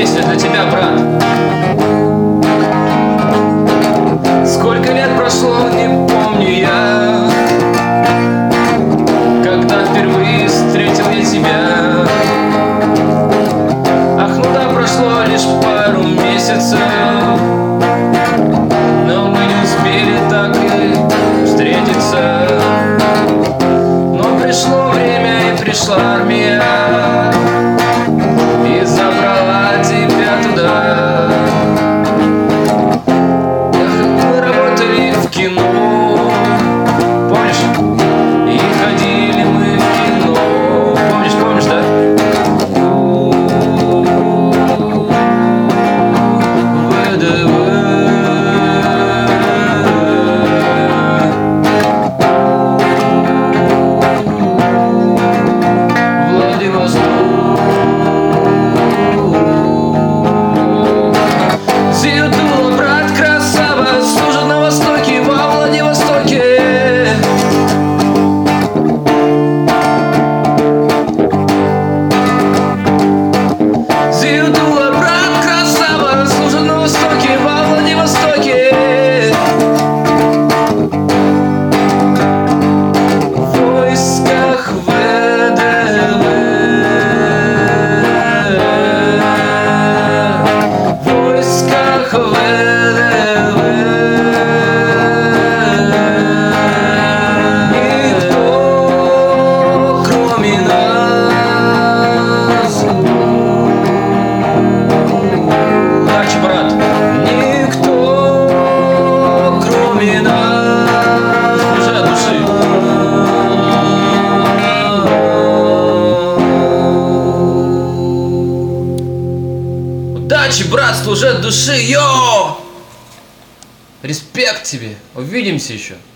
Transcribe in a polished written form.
Песня для тебя, брат. Сколько лет прошло, не помню я, когда впервые встретил я тебя. Ах, ну да, прошло лишь пару месяцев, но мы не успели так и встретиться. Но пришло время и пришла армия и забрала тебя туда. Мы работали в кино, помнишь? И ходили мы в кино. Помнишь, да? Удачи, братство, уже от души, йоу! Респект тебе, увидимся еще.